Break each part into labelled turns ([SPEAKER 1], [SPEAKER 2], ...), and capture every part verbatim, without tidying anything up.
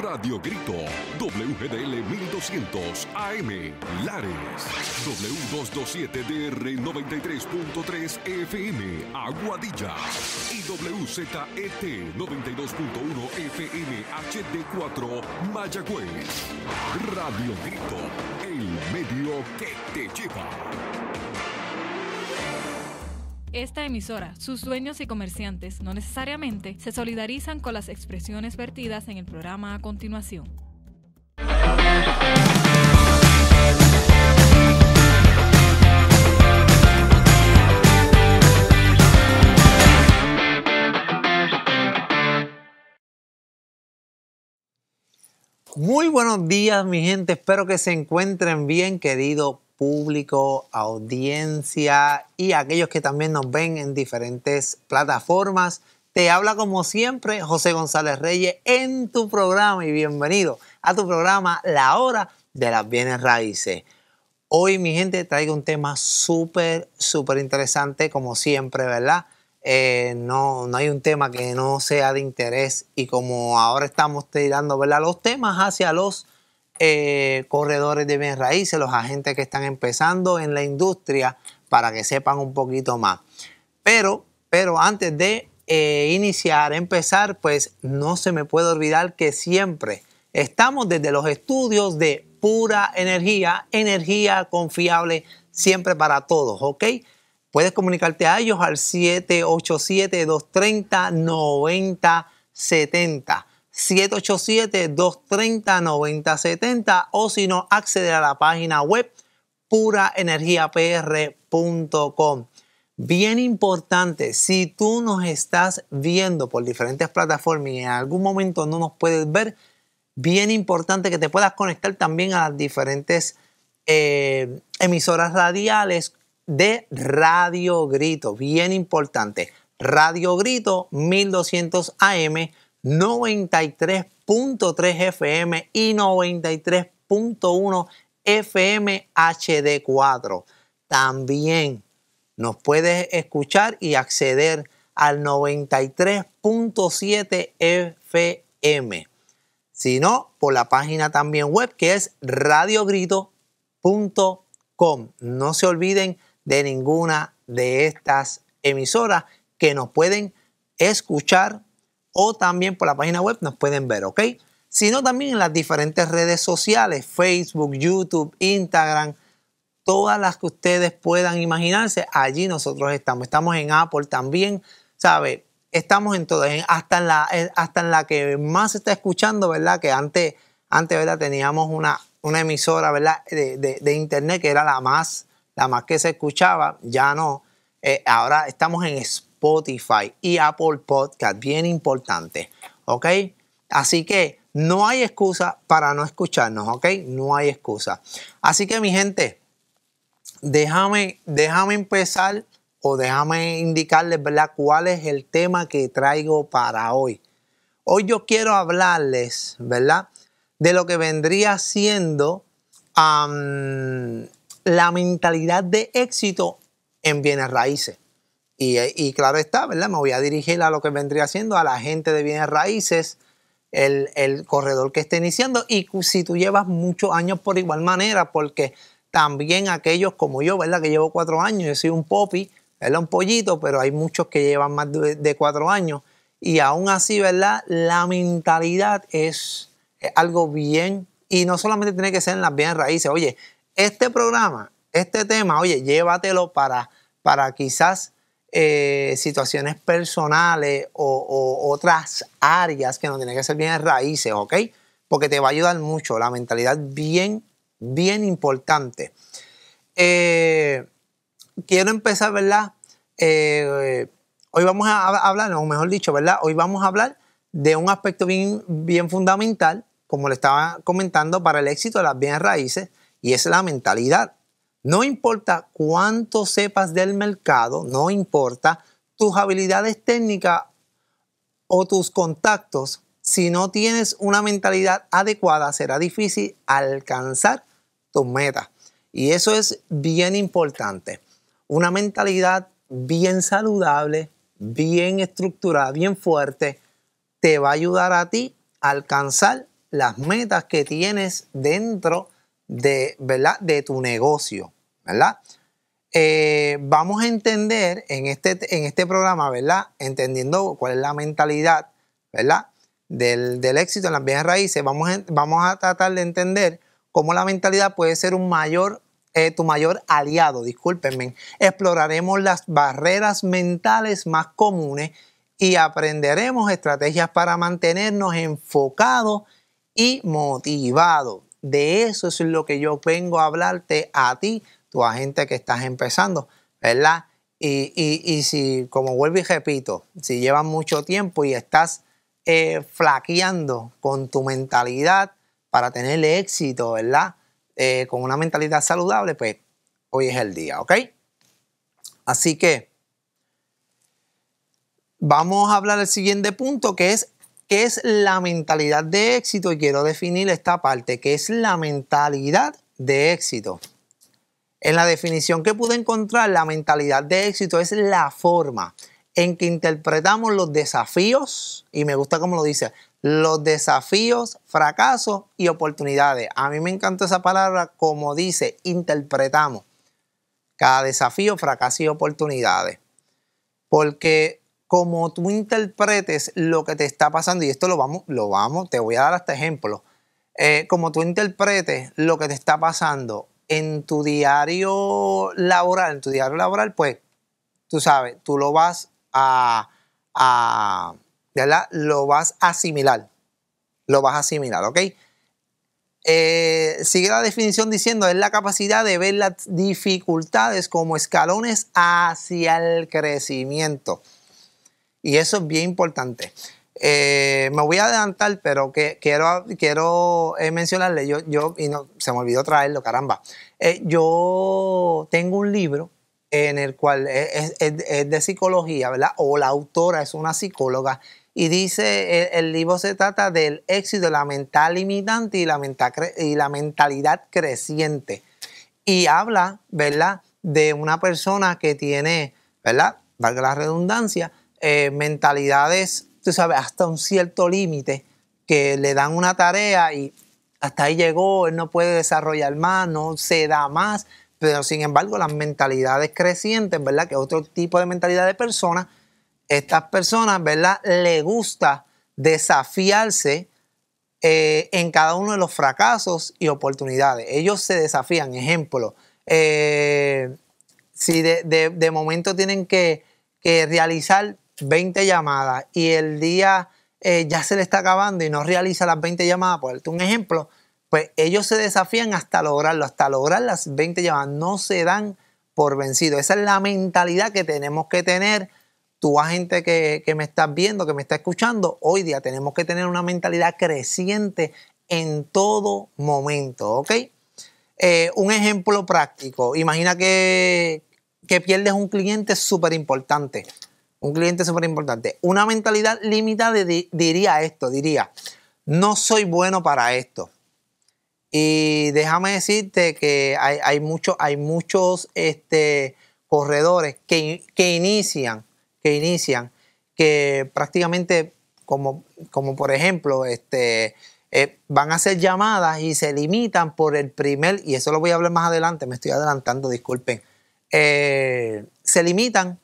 [SPEAKER 1] Radio Grito, W G D L mil doscientos A M, Lares, W doscientos veintisiete D R noventa y tres punto tres F M, Aguadilla, y W Z E T noventa y dos punto uno F M H D cuatro, Mayagüez. Radio Grito, el medio que te lleva.
[SPEAKER 2] Esta emisora, sus dueños y comerciantes no necesariamente se solidarizan con las expresiones vertidas en el programa a continuación.
[SPEAKER 3] Muy buenos días, mi gente. Espero que se encuentren bien, querido público, audiencia y aquellos que también nos ven en diferentes plataformas. Te habla como siempre José González Reyes en tu programa y bienvenido a tu programa La Hora de las Bienes Raíces. Hoy, mi gente, traigo un tema súper, súper interesante como siempre, ¿verdad? Eh, no, no hay un tema que no sea de interés y como ahora estamos tirando, ¿verdad?, los temas hacia los Eh, corredores de bienes raíces, los agentes que están empezando en la industria para que sepan un poquito más. Pero, pero antes de eh, iniciar, empezar, pues no se me puede olvidar que siempre estamos desde los estudios de Pura Energía, energía confiable siempre para todos, ¿ok? Puedes comunicarte a ellos al siete ocho siete, dos tres cero, nueve cero siete cero. siete ocho siete, dos tres cero, nueve cero siete cero o si no, acceder a la página web pura energía p r punto com. Bien importante, si tú nos estás viendo por diferentes plataformas y en algún momento no nos puedes ver, bien importante que te puedas conectar también a las diferentes eh, emisoras radiales de Radio Grito. Bien importante, Radio Grito mil doscientos A M, noventa y tres punto tres F M y noventa y tres punto uno F M H D cuatro. También nos puedes escuchar y acceder al noventa y tres punto siete F M. Si no, por la página también web que es radio grito punto com. No se olviden de ninguna de estas emisoras que nos pueden escuchar o también por la página web nos pueden ver, ¿ok? Sino también en las diferentes redes sociales, Facebook, YouTube, Instagram, todas las que ustedes puedan imaginarse, allí nosotros estamos. Estamos en Apple también, ¿sabe? Estamos en todas, hasta en la, hasta en la que más se está escuchando, ¿verdad? Que antes, antes ¿verdad?, teníamos una, una emisora, ¿verdad?, de, de, de internet que era la más, la más que se escuchaba, ya no. Eh, ahora estamos en Spotify. Spotify y Apple Podcast, bien importante, ¿ok? Así que no hay excusa para no escucharnos, ¿ok? No hay excusa. Así que mi gente, déjame, déjame empezar o déjame indicarles, ¿verdad?, cuál es el tema que traigo para hoy. Hoy yo quiero hablarles, ¿verdad?, de lo que vendría siendo um, la mentalidad de éxito en bienes raíces. Y, y claro está, ¿verdad? Me voy a dirigir a lo que vendría siendo a la gente de bienes raíces, el, el corredor que esté iniciando. Y si tú llevas muchos años por igual manera, porque también aquellos como yo, ¿verdad?, que llevo cuatro años, yo soy un popi, ¿verdad?, un pollito, pero hay muchos que llevan más de, de cuatro años. Y aún así, ¿verdad?, la mentalidad es, es algo bien, y no solamente tiene que ser en las bienes raíces. Oye, este programa, este tema, oye, llévatelo para, para quizás Eh, situaciones personales o, o otras áreas que no tienen que ser bienes raíces, ¿ok? Porque te va a ayudar mucho, la mentalidad bien, bien importante. Eh, quiero empezar, ¿verdad? Eh, hoy vamos a hablar, o mejor dicho, ¿verdad? Hoy vamos a hablar de un aspecto bien, bien fundamental, como le estaba comentando, para el éxito de las bienes raíces, y es la mentalidad. No importa cuánto sepas del mercado, no importa tus habilidades técnicas o tus contactos, si no tienes una mentalidad adecuada, será difícil alcanzar tus metas. Y eso es bien importante. Una mentalidad bien saludable, bien estructurada, bien fuerte, te va a ayudar a ti a alcanzar las metas que tienes dentro de, ¿verdad? de tu negocio, ¿verdad? Eh, vamos a entender en este, en este programa, ¿verdad? Entendiendo cuál es la mentalidad, ¿verdad? Del, del éxito en las bienes raíces, vamos a, vamos a tratar de entender cómo la mentalidad puede ser un mayor, eh, tu mayor aliado, discúlpenme. Exploraremos las barreras mentales más comunes y aprenderemos estrategias para mantenernos enfocados y motivados. De eso es lo que yo vengo a hablarte a ti, tu agente que estás empezando, ¿verdad? Y, y, y si, como vuelvo y repito, si llevas mucho tiempo y estás eh, flaqueando con tu mentalidad para tener éxito, ¿verdad? Eh, con una mentalidad saludable, pues hoy es el día, ¿ok? Así que vamos a hablar del siguiente punto, que es ¿qué es la mentalidad de éxito? Y quiero definir esta parte, ¿qué es la mentalidad de éxito? En la definición que pude encontrar, la mentalidad de éxito es la forma en que interpretamos los desafíos, y me gusta cómo lo dice, los desafíos, fracasos y oportunidades. A mí me encanta esa palabra, como dice, interpretamos cada desafío, fracaso y oportunidades. Porque como tú interpretes lo que te está pasando, y esto lo vamos, lo vamos, te voy a dar hasta ejemplo, eh, como tú interpretes lo que te está pasando en tu diario laboral, en tu diario laboral, pues, tú sabes, tú lo vas a, a ¿verdad? Lo vas a asimilar, lo vas a asimilar, ¿ok? Eh, sigue la definición diciendo, es la capacidad de ver las dificultades como escalones hacia el crecimiento. Y eso es bien importante. Eh, me voy a adelantar, pero que, quiero, quiero eh, mencionarle, yo, yo, y no, se me olvidó traerlo, caramba. Eh, yo tengo un libro en el cual es, es, es de psicología, ¿verdad? O la autora es una psicóloga y dice, el, el libro se trata del éxito, de la mental limitante y la, mental, y la mentalidad creciente. Y habla, ¿verdad? De una persona que tiene, ¿verdad? Valga la redundancia, eh, mentalidades, tú sabes, hasta un cierto límite, que le dan una tarea y hasta ahí llegó, él no puede desarrollar más, no se da más, pero sin embargo las mentalidades crecientes, ¿verdad? Que es otro tipo de mentalidad de personas, estas personas, ¿verdad? Le gusta desafiarse eh, en cada uno de los fracasos y oportunidades. Ellos se desafían, ejemplo, eh, si de, de, de momento tienen que, que realizar veinte llamadas y el día eh, ya se le está acabando y no realiza las veinte llamadas, por darte un ejemplo, pues ellos se desafían hasta lograrlo, hasta lograr las veinte llamadas, no se dan por vencido. Esa es la mentalidad que tenemos que tener. Tú, agente que, que me estás viendo, que me está escuchando, hoy día tenemos que tener una mentalidad creciente en todo momento, ¿ok? Eh, un ejemplo práctico, imagina que, que pierdes un cliente súper importante. Un cliente súper importante. Una mentalidad limitada di, diría esto, diría, no soy bueno para esto. Y déjame decirte que hay, hay, mucho, hay muchos este, corredores que, que inician, que inician, que prácticamente, como, como por ejemplo, este, eh, van a hacer llamadas y se limitan por el primer, y eso lo voy a hablar más adelante, me estoy adelantando, disculpen, eh, se limitan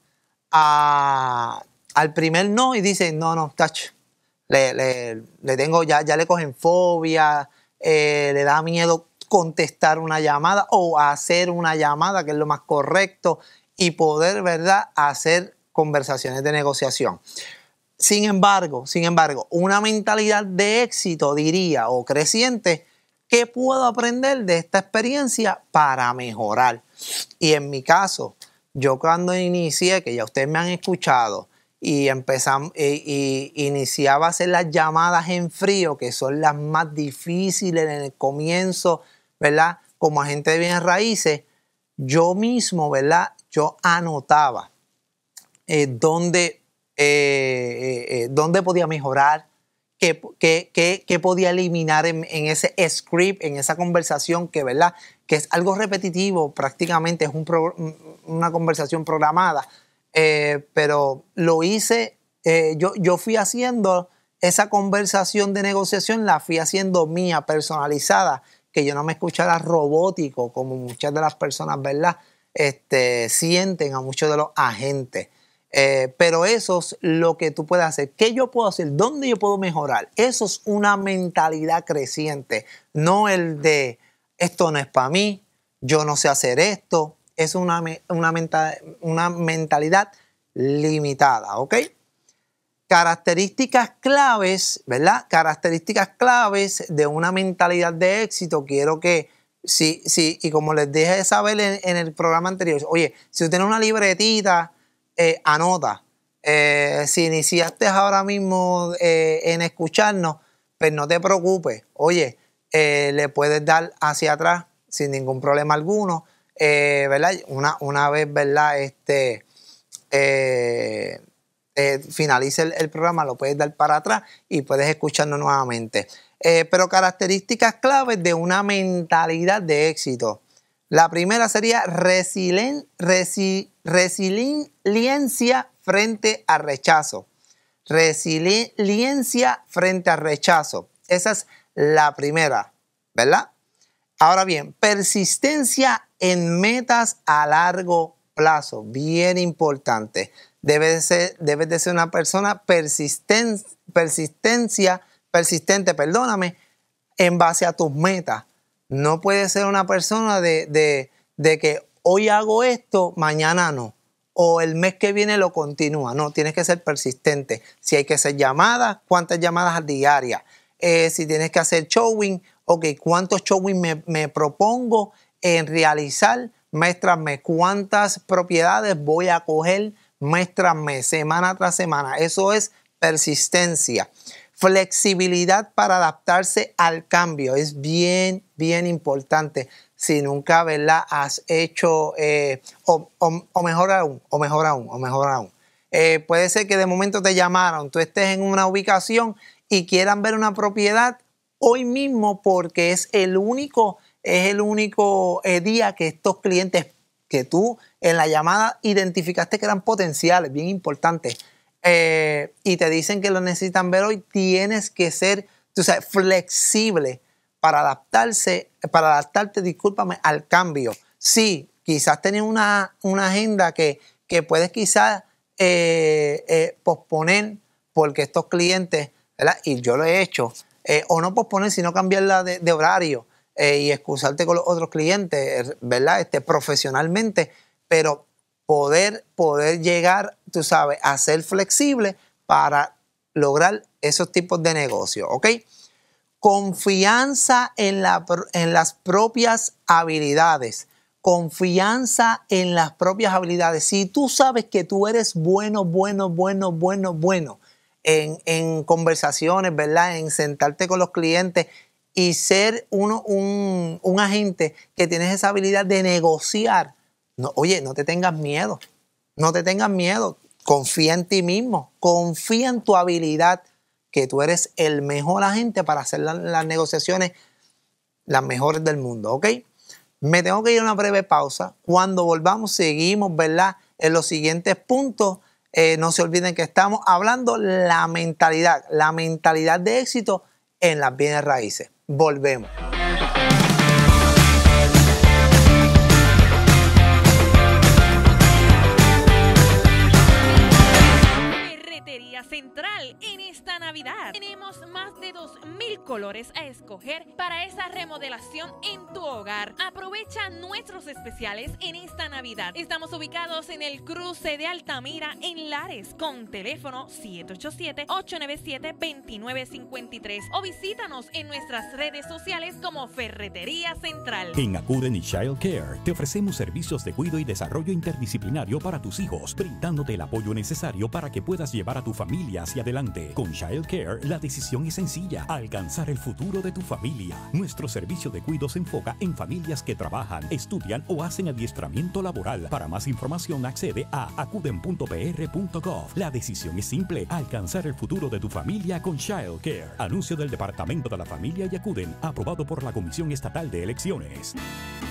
[SPEAKER 3] A, al primer no y dicen, no, no, touch, le, le, le tengo, ya, ya le cogen fobia, eh, le da miedo contestar una llamada o hacer una llamada, que es lo más correcto, y poder, ¿verdad?, hacer conversaciones de negociación. Sin embargo, sin embargo, una mentalidad de éxito diría, o creciente, ¿qué puedo aprender de esta experiencia para mejorar? Y en mi caso, yo cuando inicié, que ya ustedes me han escuchado, y empezamos, y, y iniciaba a hacer las llamadas en frío, que son las más difíciles en el comienzo, ¿verdad? Como agente de bienes raíces, yo mismo, ¿verdad? Yo anotaba eh, dónde, eh, eh, dónde podía mejorar, qué, qué, qué, qué podía eliminar en, en ese script, en esa conversación que, ¿verdad?, que es algo repetitivo, prácticamente es un pro, una conversación programada, eh, pero lo hice, eh, yo, yo fui haciendo esa conversación de negociación la fui haciendo mía, personalizada, que yo no me escuchara robótico como muchas de las personas, ¿verdad? Este, sienten a muchos de los agentes. Eh, pero eso es lo que tú puedes hacer. ¿Qué yo puedo hacer? ¿Dónde yo puedo mejorar? Eso es una mentalidad creciente, no el de esto no es para mí, yo no sé hacer esto. Es una, una, menta, una mentalidad limitada, ¿ok? Características claves, ¿verdad? Características claves de una mentalidad de éxito. Quiero que, sí, sí, y como les dije saber en, en el programa anterior, oye, si tú tienes una libretita, eh, anota. Eh, si iniciaste ahora mismo eh, en escucharnos, pues no te preocupes. Oye, eh, le puedes dar hacia atrás sin ningún problema alguno. Eh, ¿verdad? Una, una vez, ¿verdad? Este, eh, eh, finalice el, el programa, lo puedes dar para atrás y puedes escucharnos nuevamente. Eh, pero características claves de una mentalidad de éxito. La primera sería resilien, resi, resiliencia frente al rechazo. Resiliencia frente al rechazo. Esa es la primera, ¿verdad? Ahora bien, persistencia en metas a largo plazo, bien importante. Debes de ser, debes de ser una persona persisten, persistencia, persistente, perdóname, en base a tus metas. No puedes ser una persona de, de, de que hoy hago esto, mañana no. O el mes que viene lo continúa. No, tienes que ser persistente. Si hay que hacer llamadas, ¿cuántas llamadas diarias? Eh, si tienes que hacer showing, ok, ¿cuántos showing me, me propongo en realizar mes tras mes? ¿Cuántas propiedades voy a coger mes tras mes, semana tras semana? Eso es persistencia. Flexibilidad para adaptarse al cambio. Es bien, bien importante. Si nunca, ¿verdad?, has hecho, eh, o, o, o mejor aún, o mejor aún, o mejor aún. Eh, puede ser que de momento te llamaron, tú estés en una ubicación y quieran ver una propiedad hoy mismo porque es el único, es el único eh, día que estos clientes que tú en la llamada identificaste que eran potenciales, bien importantes, eh, y te dicen que lo necesitan ver hoy, tienes que ser, tú sabes, flexible para adaptarse, para adaptarte, discúlpame, al cambio. Sí, quizás tenías una, una agenda que, que puedes quizás eh, eh, posponer porque estos clientes, ¿verdad? Y yo lo he hecho, eh, o no posponer, sino cambiarla de, de horario eh, y excusarte con los otros clientes, ¿verdad? Este, profesionalmente, pero poder, poder llegar, tú sabes, a ser flexible para lograr esos tipos de negocios, ¿ok? Confianza en, la, en las propias habilidades. Confianza en las propias habilidades. Si tú sabes que tú eres bueno, bueno, bueno, bueno, bueno en, en conversaciones, ¿verdad? En sentarte con los clientes y ser uno, un, un agente que tienes esa habilidad de negociar. No, oye, no te tengas miedo. No te tengas miedo. Confía en ti mismo. Confía en tu habilidad, que tú eres el mejor agente para hacer la, las negociaciones las mejores del mundo, ¿ok? Me tengo que ir a una breve pausa. Cuando volvamos seguimos, ¿verdad?, en los siguientes puntos. Eh, no se olviden que estamos hablando la mentalidad, la mentalidad de éxito en las bienes raíces. Volvemos.
[SPEAKER 4] Ferretería Central, en esta Navidad tenemos más de dos mil colores a escoger para esa remodelación en tu hogar. Aprovecha nuestros especiales en esta Navidad. Estamos ubicados en el cruce de Altamira en Lares con teléfono siete ocho siete, ocho nueve siete, dos nueve cinco tres o visítanos en nuestras redes sociales como Ferretería Central.
[SPEAKER 5] En Acuden y Child Care te ofrecemos servicios de cuidado y desarrollo interdisciplinario para tus hijos, brindándote el apoyo necesario para que puedas llevar a tu familia hacia adelante. Con Child Care, la decisión es sencilla: alcanzar el futuro de tu familia. Nuestro servicio de cuidado se enfoca en familias que trabajan, estudian o hacen adiestramiento laboral. Para más información, accede a acuden punto p r punto gov. La decisión es simple: alcanzar el futuro de tu familia con Child Care. Anuncio del Departamento de la Familia y Acuden, aprobado por la Comisión Estatal de Elecciones.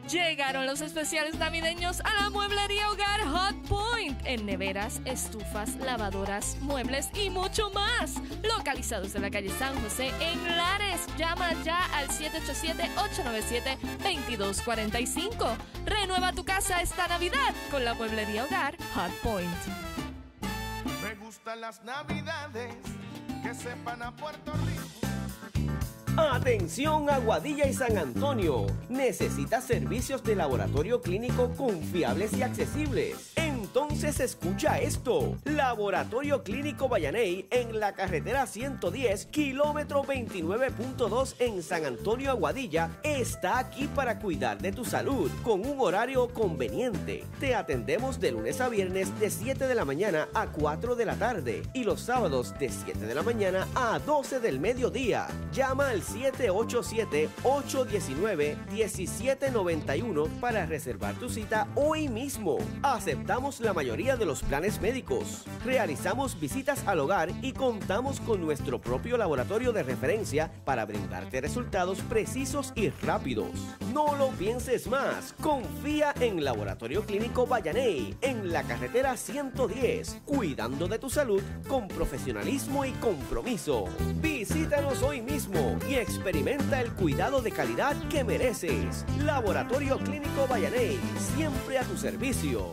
[SPEAKER 6] Llegaron los especiales navideños a la mueblería Hogar Hot Point en neveras, estufas, lavadoras, muebles y mucho más. Localizados en la calle San José en Lares. Llama ya al siete ocho siete, ocho nueve siete, dos dos cuatro cinco. Renueva tu casa esta Navidad con la mueblería Hogar Hot Point.
[SPEAKER 7] Me gustan las Navidades que sepan a Puerto Rico.
[SPEAKER 8] Atención Aguadilla y San Antonio. ¿Necesitas servicios de laboratorio clínico confiables y accesibles? Entonces escucha esto. Laboratorio Clínico Vallaney en la carretera ciento diez, kilómetro veintinueve punto dos en San Antonio, Aguadilla, está aquí para cuidar de tu salud con un horario conveniente. Te atendemos de lunes a viernes de siete de la mañana a cuatro de la tarde y los sábados de siete de la mañana a doce del mediodía. Llama al siete ocho siete, ocho uno nueve, uno siete nueve uno para reservar tu cita hoy mismo. Aceptamos la mayoría de los planes médicos. Realizamos visitas al hogar y contamos con nuestro propio laboratorio de referencia para brindarte resultados precisos y rápidos. No lo pienses más. Confía en Laboratorio Clínico Vallaney en la carretera ciento diez, cuidando de tu salud con profesionalismo y compromiso. Visítanos hoy mismo y experimenta el cuidado de calidad que mereces. Laboratorio Clínico Vallaney, siempre a tu servicio.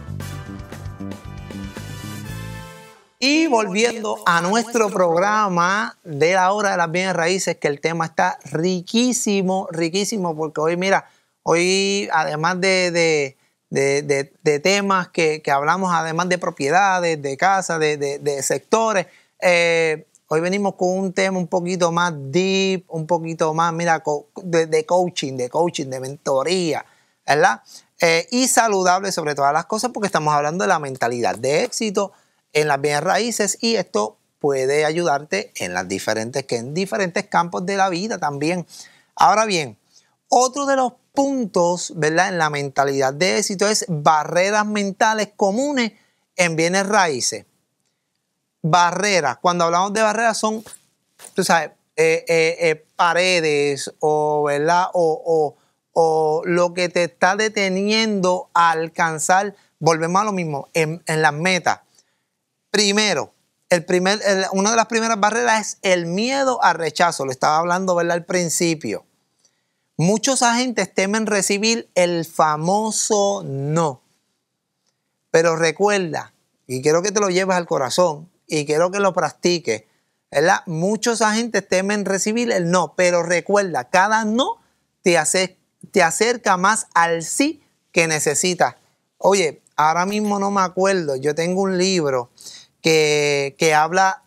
[SPEAKER 3] Y volviendo a nuestro programa de la hora de las bienes raíces, que el tema está riquísimo, riquísimo, porque hoy, mira, hoy además de, de, de, de, de temas que, que hablamos, además de propiedades, de casas, de, de, de sectores, eh, hoy venimos con un tema un poquito más deep, un poquito más, mira, de, de coaching, de coaching, de mentoría, ¿verdad? Eh, y saludable sobre todas las cosas, porque estamos hablando de la mentalidad de éxito en las bienes raíces, y esto puede ayudarte en las diferentes, que en diferentes campos de la vida también. Ahora bien, otro de los puntos, ¿verdad?, en la mentalidad de éxito es barreras mentales comunes en bienes raíces. Barreras, cuando hablamos de barreras son, tú sabes, eh, eh, eh, paredes o, ¿verdad?, o, o, o lo que te está deteniendo a alcanzar, volvemos a lo mismo, en, en las metas. Primero, el primer, el, una de las primeras barreras es el miedo al rechazo. Lo estaba hablando, ¿verdad?, al principio. Muchos agentes temen recibir el famoso no. Pero recuerda, y quiero que te lo lleves al corazón y quiero que lo practiques, ¿verdad? Muchos agentes temen recibir el no, pero recuerda, cada no te, hace, te acerca más al sí que necesitas. Oye, ahora mismo no me acuerdo, yo tengo un libro que, que habla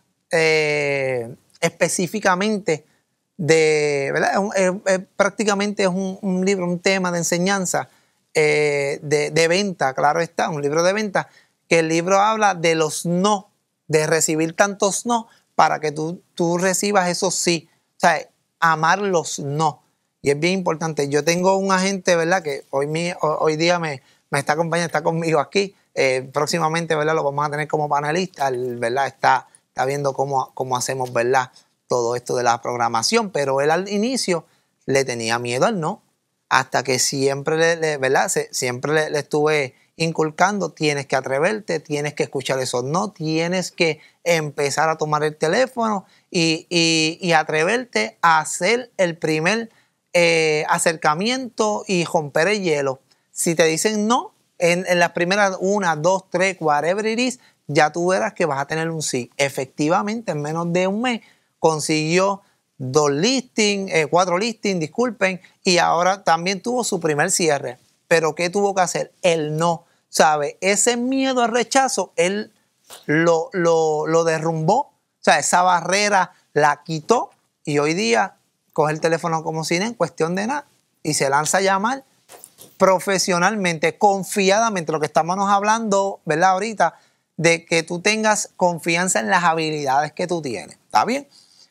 [SPEAKER 3] eh, específicamente de, ¿verdad? Es, es, es, prácticamente es un, un libro, un tema de enseñanza eh, de, de venta, claro está, un libro de venta, que el libro habla de los no, de recibir tantos no para que tú, tú recibas esos sí. O sea, amar los no. Y es bien importante. Yo tengo un agente, ¿verdad?, que hoy, mi, hoy día me, me está acompañando, está conmigo aquí. Eh, próximamente, ¿verdad?, lo vamos a tener como panelista, ¿verdad? Está, está viendo cómo, cómo hacemos, ¿verdad?, todo esto de la programación, pero él al inicio le tenía miedo al no, hasta que siempre, le, le, ¿verdad?, Se, siempre le, le estuve inculcando, tienes que atreverte, tienes que escuchar esos no, tienes que empezar a tomar el teléfono y, y, y atreverte a hacer el primer eh, acercamiento y romper el hielo. Si te dicen no, En, en las primeras una, dos, tres, whatever it is, ya tú verás que vas a tener un sí. Efectivamente, en menos de un mes consiguió dos listings, eh, cuatro listings, disculpen, y ahora también tuvo su primer cierre. Pero ¿qué tuvo que hacer? El no, ¿sabe? Ese miedo al rechazo, él lo, lo, lo derrumbó. O sea, esa barrera la quitó y hoy día coge el teléfono como si en cuestión de nada y se lanza a llamar profesionalmente, confiadamente, lo que estamos hablando, ¿verdad?, ahorita, de que tú tengas confianza en las habilidades que tú tienes. ¿Está bien?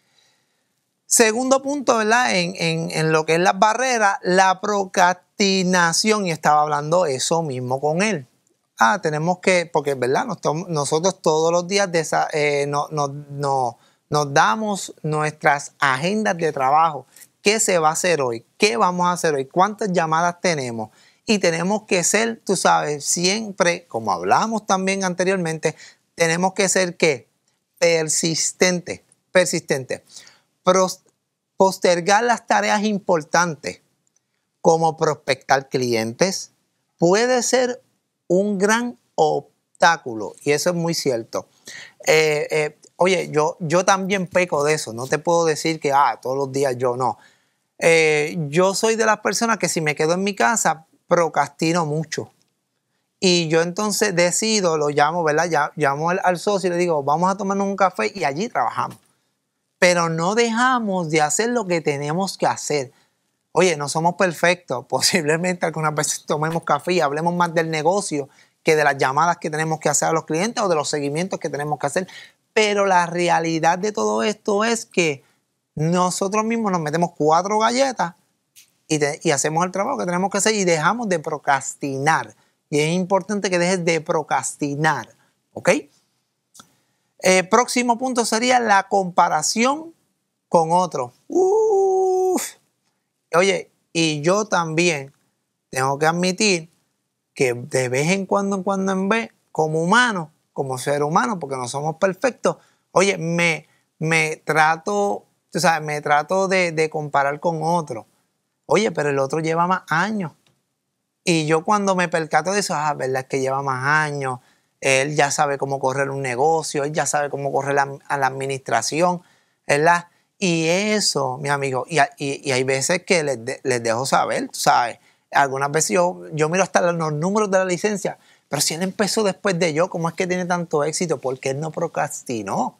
[SPEAKER 3] Segundo punto, ¿verdad?, en, en, en lo que es las barreras, la procrastinación, y estaba hablando eso mismo con él. Ah, tenemos que, porque, ¿verdad?, nosotros todos los días de esa, eh, no, no, no, nos damos nuestras agendas de trabajo. qué se va a hacer hoy, qué vamos a hacer hoy, cuántas llamadas tenemos. Y tenemos que ser, tú sabes, siempre, como hablamos también anteriormente, tenemos que ser, ¿qué? Persistente, persistente. Pros, postergar las tareas importantes, como prospectar clientes, puede ser un gran obstáculo. Y eso es muy cierto. Eh, eh, oye, yo, yo también peco de eso. No te puedo decir que, ah, todos los días yo no. Eh, yo soy de las personas que si me quedo en mi casa, procrastino mucho. Y yo entonces decido, lo llamo, ¿verdad? Ya, llamo al, al socio y le digo, vamos a tomarnos un café y allí trabajamos. Pero no dejamos de hacer lo que tenemos que hacer. Oye, no somos perfectos. Posiblemente algunas veces tomemos café y hablemos más del negocio que de las llamadas que tenemos que hacer a los clientes o de los seguimientos que tenemos que hacer. Pero la realidad de todo esto es que nosotros mismos nos metemos cuatro galletas y, de, y hacemos el trabajo que tenemos que hacer y dejamos de procrastinar. Y es importante que dejes de procrastinar, ¿ok? Eh, próximo punto sería la comparación con otros. Uf. Oye, y yo también tengo que admitir que de vez en cuando, en cuando en vez, como humano, como ser humano, porque no somos perfectos, oye, me, me trato, tú sabes, me trato de, de comparar con otro. Oye, pero el otro lleva más años. Y yo cuando me percato de eso, ah, verdad es que lleva más años, él ya sabe cómo correr un negocio, él ya sabe cómo correr la, a la administración, ¿verdad? Y eso, mi amigo, y, y, y hay veces que les, de, les dejo saber, ¿sabes? Algunas veces yo, yo miro hasta los números de la licencia, pero si él empezó después de yo, ¿cómo es que tiene tanto éxito? Porque él no procrastinó.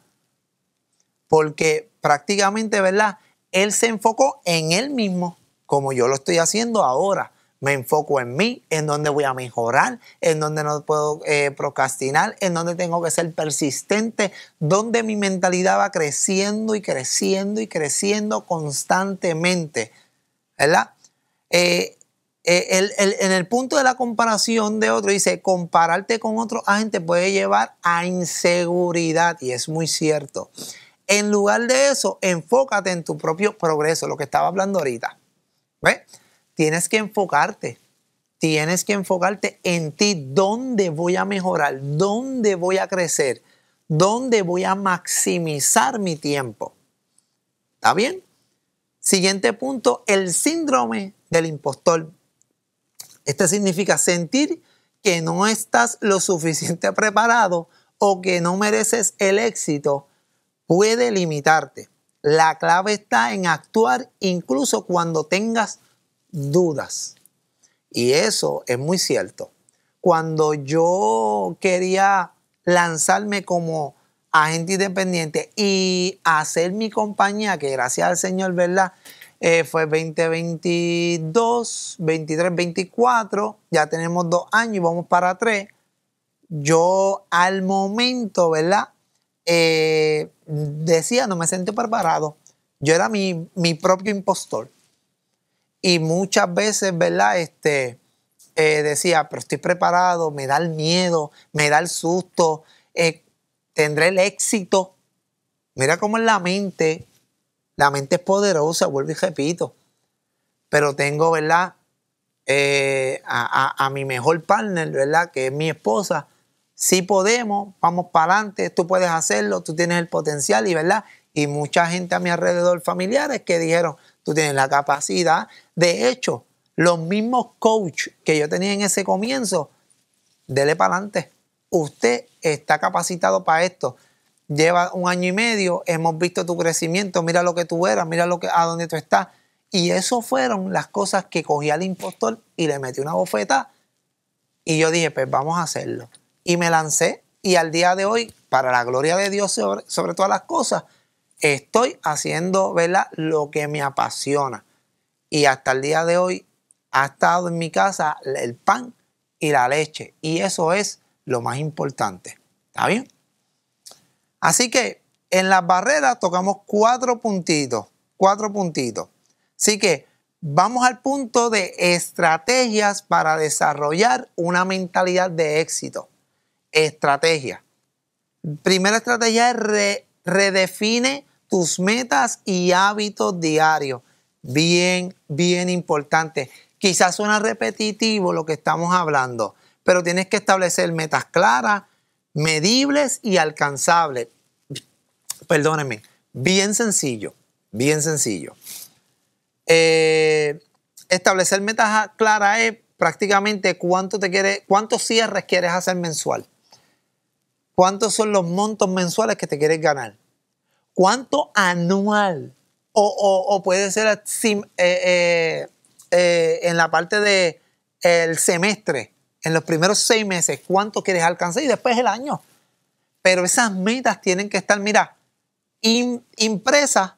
[SPEAKER 3] Porque prácticamente, ¿verdad? Él se enfocó en él mismo, como yo lo estoy haciendo ahora. Me enfoco en mí, en dónde voy a mejorar, en dónde no puedo eh, procrastinar, en dónde tengo que ser persistente, donde mi mentalidad va creciendo y creciendo y creciendo constantemente, ¿verdad? Eh, eh, el, el, en el punto de la comparación de otro, dice, compararte con otro agente puede llevar a inseguridad, y es muy cierto. En lugar de eso, enfócate en tu propio progreso, lo que estaba hablando ahorita, ¿ves? Tienes que enfocarte, tienes que enfocarte en ti, dónde voy a mejorar, dónde voy a crecer, dónde voy a maximizar mi tiempo. ¿Está bien? Siguiente punto, el síndrome del impostor. Este significa sentir que no estás lo suficiente preparado o que no mereces el éxito. Puede limitarte. La clave está en actuar incluso cuando tengas dudas. Y eso es muy cierto. Cuando yo quería lanzarme como agente independiente y hacer mi compañía, que gracias al Señor, ¿verdad? Eh, fue veinte veintidós, veintitrés, veinticuatro, ya tenemos dos años y vamos para tres. Yo al momento, ¿verdad? Eh, decía, no me sentí preparado. Yo era mi, mi propio impostor. Y muchas veces, ¿verdad? Este, eh, decía, pero estoy preparado, me da el miedo, me da el susto, eh, tendré el éxito. Mira cómo es la mente. La mente es poderosa, vuelvo y repito. Pero tengo, ¿verdad? Eh, a, a, a mi mejor partner, ¿verdad? Que es mi esposa. Sí podemos, vamos para adelante, tú puedes hacerlo, tú tienes el potencial, y ¿verdad? Y mucha gente a mi alrededor, familiares, que dijeron, tú tienes la capacidad. De hecho, los mismos coach que yo tenía en ese comienzo, dele para adelante. Usted está capacitado para esto. Lleva un año y medio, hemos visto tu crecimiento, mira lo que tú eras, mira lo que, a dónde tú estás. Y eso fueron las cosas que cogí al impostor y le metí una bofetada. Y yo dije, pues vamos a hacerlo. Y me lancé, y al día de hoy, para la gloria de Dios sobre, sobre todas las cosas, estoy haciendo, ¿verdad?, lo que me apasiona. Y hasta el día de hoy ha estado en mi casa el pan y la leche. Y eso es lo más importante. ¿Está bien? Así que en las barreras tocamos cuatro puntitos. Cuatro puntitos. Así que vamos al punto de estrategias para desarrollar una mentalidad de éxito. Estrategia. Primera estrategia es re, redefine tus metas y hábitos diarios. bien, bien importante. Quizás suena repetitivo lo que estamos hablando, pero tienes que establecer metas claras, medibles y alcanzables. Perdónenme, bien sencillo, bien sencillo. Eh, establecer metas claras es prácticamente cuánto te quieres, cuántos cierres quieres hacer mensual. ¿Cuántos son los montos mensuales que te quieres ganar? ¿Cuánto anual? O, o, o puede ser eh, eh, eh, en la parte del de semestre, en los primeros seis meses, ¿cuánto quieres alcanzar? Y después el año. Pero esas metas tienen que estar, mira, in, impresas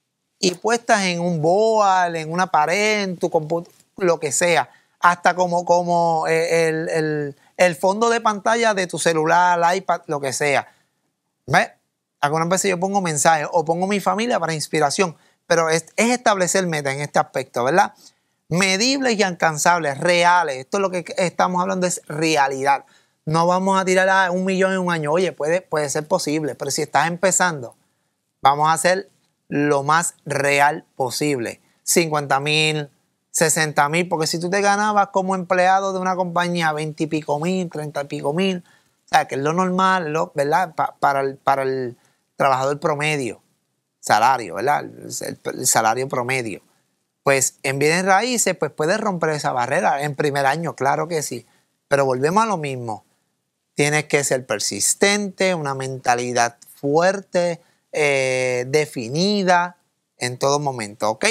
[SPEAKER 3] y puestas en un board, en una pared, en tu computadora, lo que sea. Hasta como, como el, el, el fondo de pantalla de tu celular, el iPad, lo que sea. ¿Ves? Algunas veces yo pongo mensajes o pongo mi familia para inspiración, pero es, es establecer metas en este aspecto, ¿verdad? Medibles y alcanzables, reales. Esto es lo que estamos hablando, es realidad. No vamos a tirar a un millón en un año. Oye, puede, puede ser posible, pero si estás empezando, vamos a hacer lo más real posible. cincuenta mil, sesenta mil, porque si tú te ganabas como empleado de una compañía veinte y pico mil, treinta y pico mil, o sea, que es lo normal, lo, ¿verdad? Pa, para, el, para el trabajador promedio, salario, ¿verdad? El, el salario promedio. Pues en bienes raíces, pues puedes romper esa barrera en primer año, claro que sí. Pero volvemos a lo mismo. Tienes que ser persistente, una mentalidad fuerte, eh, definida en todo momento, ¿ok?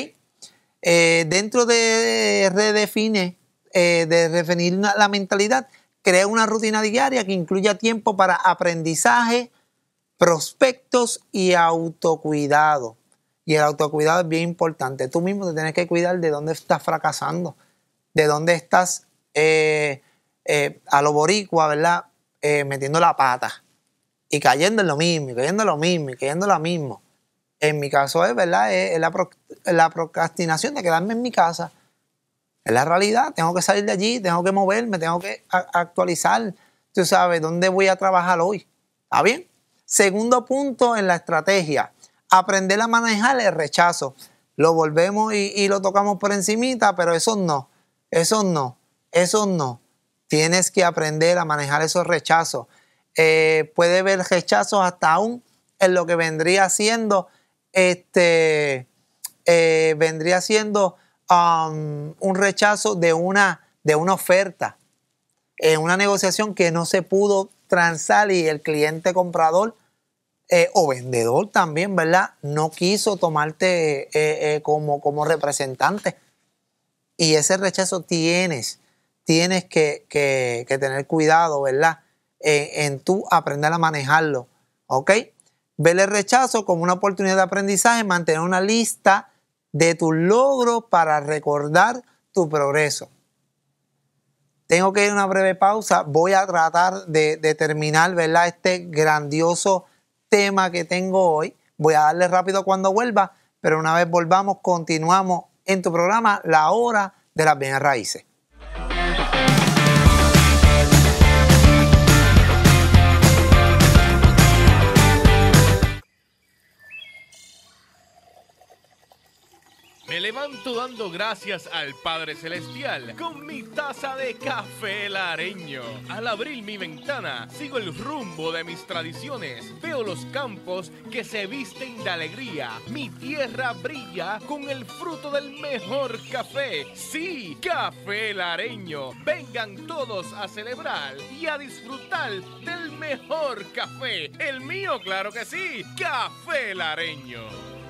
[SPEAKER 3] Eh, dentro de redefine, eh, de definir la mentalidad, crea una rutina diaria que incluya tiempo para aprendizaje, prospectos y autocuidado. Y el autocuidado es bien importante. Tú mismo te tienes que cuidar de dónde estás fracasando, de dónde estás eh, eh, a lo boricua, ¿verdad? Eh, metiendo la pata y cayendo en lo mismo, y cayendo en lo mismo, y cayendo en lo mismo. En mi caso es, ¿verdad? Es, es la, pro, la procrastinación de quedarme en mi casa. Es la realidad. Tengo que salir de allí, tengo que moverme, tengo que a, actualizar. Tú sabes, ¿dónde voy a trabajar hoy? ¿Está bien? Segundo punto en la estrategia. Aprender a manejar el rechazo. Lo volvemos y, y lo tocamos por encimita, pero eso no, eso no, eso no. Tienes que aprender a manejar esos rechazos. Eh, puede haber rechazos hasta aún en lo que vendría siendo, este, eh, vendría siendo um, un rechazo de una, de una oferta, en una negociación que no se pudo transar y el cliente comprador Eh, o vendedor también, ¿verdad? No quiso tomarte eh, eh, como, como representante. Y ese rechazo tienes, tienes que, que, que tener cuidado, ¿verdad? Eh, en tú aprender a manejarlo, ¿ok? Ver el rechazo como una oportunidad de aprendizaje, mantener una lista de tus logros para recordar tu progreso. Tengo que ir a una breve pausa. Voy a tratar de, de terminar, ¿verdad? Este grandioso tema que tengo hoy. Voy a darle rápido cuando vuelva, pero una vez volvamos, continuamos en tu programa La Hora de las Bienes Raíces.
[SPEAKER 9] Me levanto dando gracias al Padre Celestial con mi taza de café lareño. Al abrir mi ventana, sigo el rumbo de mis tradiciones. Veo los campos que se visten de alegría. Mi tierra brilla con el fruto del mejor café. Sí, café lareño. Vengan todos a celebrar y a disfrutar del mejor café. El mío, claro que sí, café lareño.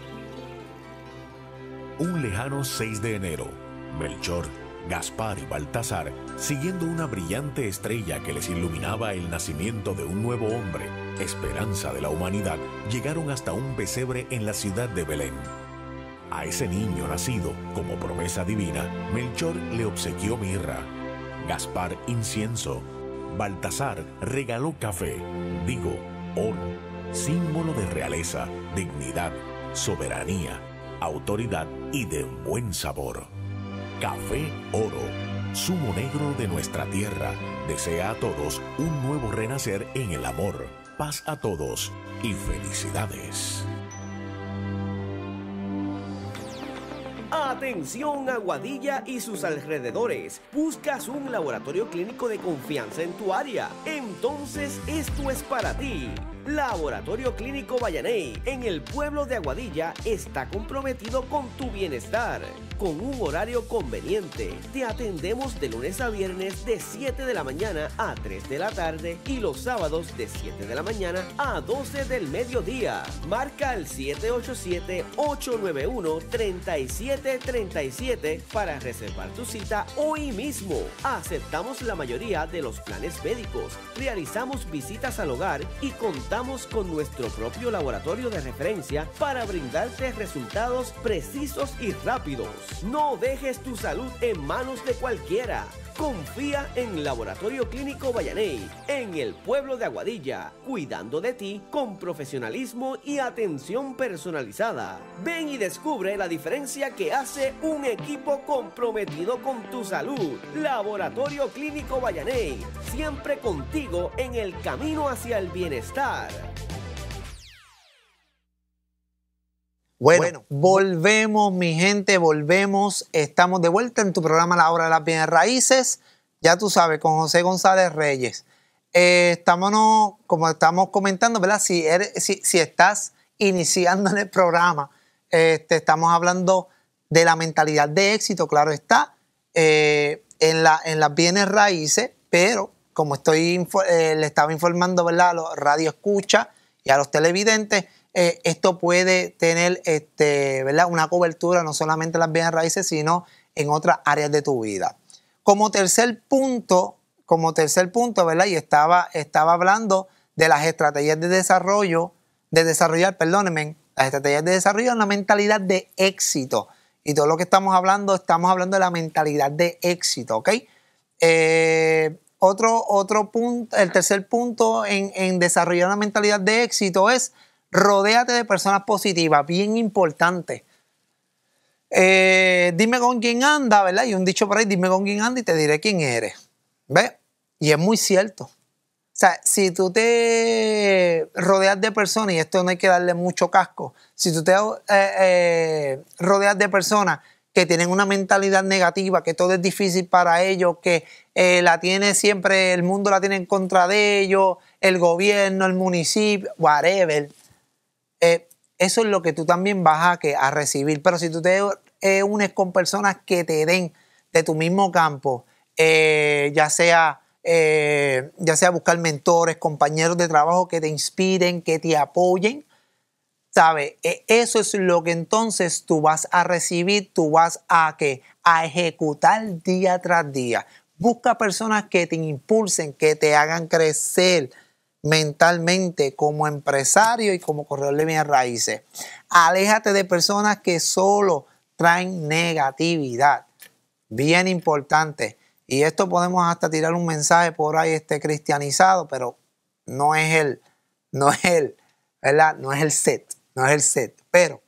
[SPEAKER 5] Un lejano seis de enero, Melchor, Gaspar y Baltasar, siguiendo una brillante estrella que les iluminaba el nacimiento de un nuevo hombre, esperanza de la humanidad, llegaron hasta un pesebre en la ciudad de Belén. A ese niño nacido, como promesa divina, Melchor le obsequió mirra, Gaspar incienso, Baltasar regaló café, digo, oro, símbolo de realeza, dignidad, soberanía, autoridad y de buen sabor. Café Oro, zumo negro de nuestra tierra, desea a todos un nuevo renacer en el amor, paz a todos y felicidades.
[SPEAKER 8] Atención Aguadilla y sus alrededores. ¿Buscas un laboratorio clínico de confianza en tu área? Entonces esto es para ti. Laboratorio Clínico Vallaney en el pueblo de Aguadilla está comprometido con tu bienestar. Con un horario conveniente, te atendemos de lunes a viernes de siete de la mañana a tres de la tarde y los sábados de siete de la mañana a doce del mediodía. Marca el siete ocho siete, ocho nueve uno, tres siete tres siete para reservar tu cita hoy mismo. Aceptamos la mayoría de los planes médicos, realizamos visitas al hogar y contamos con nuestro propio laboratorio de referencia para brindarte resultados precisos y rápidos. No dejes tu salud en manos de cualquiera. Confía en Laboratorio Clínico Vallaney, en el pueblo de Aguadilla, cuidando de ti con profesionalismo y atención personalizada. Ven y descubre la diferencia que hace un equipo comprometido con tu salud. Laboratorio Clínico Vallaney, siempre contigo en el camino hacia el bienestar.
[SPEAKER 3] Bueno, bueno, volvemos, mi gente, volvemos. Estamos de vuelta en tu programa La Hora de las Bienes Raíces. Ya tú sabes, con José González Reyes. Eh, estamos, no, como estamos comentando, ¿verdad? Si, eres, si, si estás iniciando en el programa, eh, te estamos hablando de la mentalidad de éxito, claro está, eh, en, la, en las bienes raíces, pero como estoy eh, le estaba informando, ¿verdad?, a los radioescuchas y a los televidentes, Eh, esto puede tener este, ¿verdad?, una cobertura no solamente en las bienes raíces, sino en otras áreas de tu vida. Como tercer punto, como tercer punto, ¿verdad?, y estaba, estaba hablando de las estrategias de desarrollo, de desarrollar, perdónenme, las estrategias de desarrollo, una mentalidad de éxito. Y todo lo que estamos hablando, estamos hablando de la mentalidad de éxito, ¿ok? Eh, otro, otro punto, el tercer punto en, en desarrollar una mentalidad de éxito es: rodéate de personas positivas, bien importante. Eh, dime con quién anda, ¿verdad? Y un dicho por ahí, dime con quién anda y te diré quién eres. ¿Ves? Y es muy cierto. O sea, si tú te rodeas de personas, y esto no hay que darle mucho casco, si tú te eh, eh, rodeas de personas que tienen una mentalidad negativa, que todo es difícil para ellos, que eh, la tiene siempre, el mundo la tiene en contra de ellos, el gobierno, el municipio, whatever, Eh, eso es lo que tú también vas a, que, a recibir. Pero si tú te eh, unes con personas que te den de tu mismo campo, eh, ya sea, eh, ya sea buscar mentores, compañeros de trabajo que te inspiren, que te apoyen, ¿sabes? Eh, eso es lo que entonces tú vas a recibir, tú vas a, ¿qué?, a ejecutar día tras día. Busca personas que te impulsen, que te hagan crecer mentalmente como empresario y como corredor de bienes raíces. Aléjate de personas que solo traen negatividad. Bien importante. Y esto podemos hasta tirar un mensaje por ahí este cristianizado, pero no es el, no es el, ¿verdad? No es el set, no es el set. Pero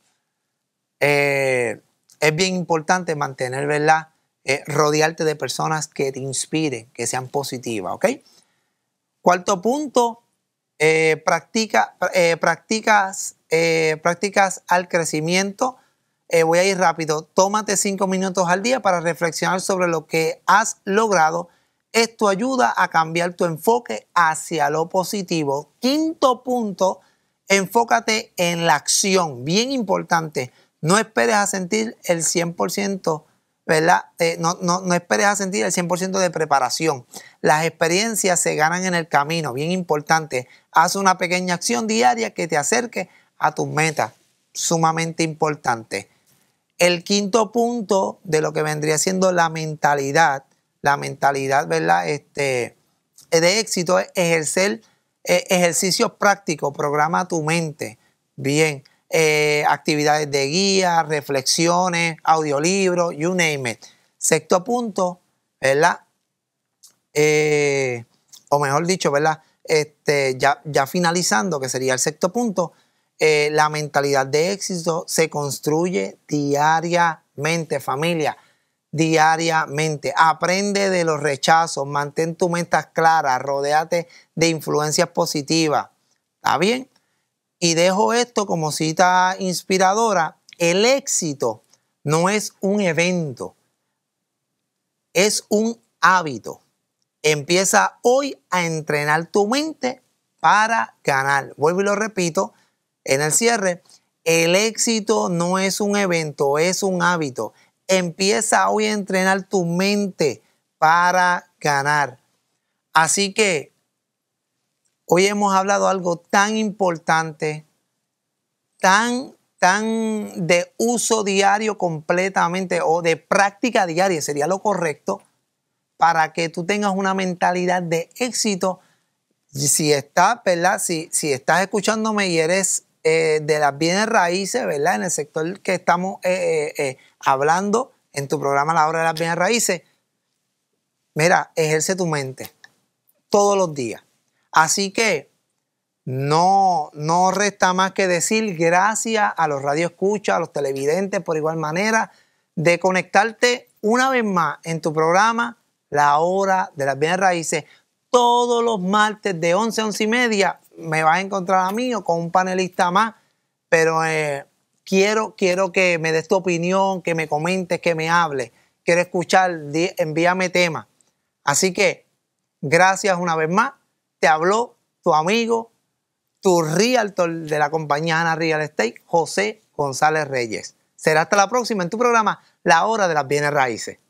[SPEAKER 3] eh, es bien importante mantener, ¿verdad? Eh, rodearte de personas que te inspiren, que sean positivas, ¿ok? Cuarto punto, eh, practica, eh, practicas, eh, practicas al crecimiento. Eh, voy a ir rápido. Tómate cinco minutos al día para reflexionar sobre lo que has logrado. Esto ayuda a cambiar tu enfoque hacia lo positivo. Quinto punto, enfócate en la acción. Bien importante. No esperes a sentir el cien por ciento, ¿verdad? Eh, no, no, no esperes a sentir el cien por ciento de preparación. Las experiencias se ganan en el camino, bien importante. Haz una pequeña acción diaria que te acerque a tus metas, sumamente importante. El quinto punto de lo que vendría siendo la mentalidad, la mentalidad, ¿verdad?, Este, de éxito, es ejercer eh, ejercicios prácticos, programa tu mente, bien. Eh, actividades de guía, reflexiones, audiolibros, you name it. Sexto punto, ¿verdad? Eh, o mejor dicho, ¿verdad? Este, ya, ya finalizando, que sería el sexto punto, eh, la mentalidad de éxito se construye diariamente, familia, diariamente. Aprende de los rechazos, mantén tu mente clara, rodéate de influencias positivas. ¿Está bien? Y dejo esto como cita inspiradora: el éxito no es un evento, es un hábito. Empieza hoy a entrenar tu mente para ganar. Vuelvo y lo repito en el cierre. El éxito no es un evento, es un hábito. Empieza hoy a entrenar tu mente para ganar. Así que hoy hemos hablado algo tan importante, tan, tan de uso diario completamente, o de práctica diaria, sería lo correcto, para que tú tengas una mentalidad de éxito. Si estás, ¿verdad? Si, si estás escuchándome y eres eh, de las bienes raíces, ¿verdad? En el sector que estamos eh, eh, hablando en tu programa La Hora de las Bienes Raíces, mira, ejerce tu mente todos los días. Así que no, no resta más que decir gracias a los radioescuchas, a los televidentes por igual manera, de conectarte una vez más en tu programa La Hora de las Bienes Raíces. Todos los martes de once a once y media me vas a encontrar a mí o con un panelista más, pero eh, quiero, quiero que me des tu opinión, que me comentes, que me hables. Quiero escuchar, di, envíame temas. Así que gracias una vez más. Te habló tu amigo, tu realtor de la compañía Ana Real Estate, José González Reyes. Será hasta la próxima en tu programa La Hora de las Bienes Raíces.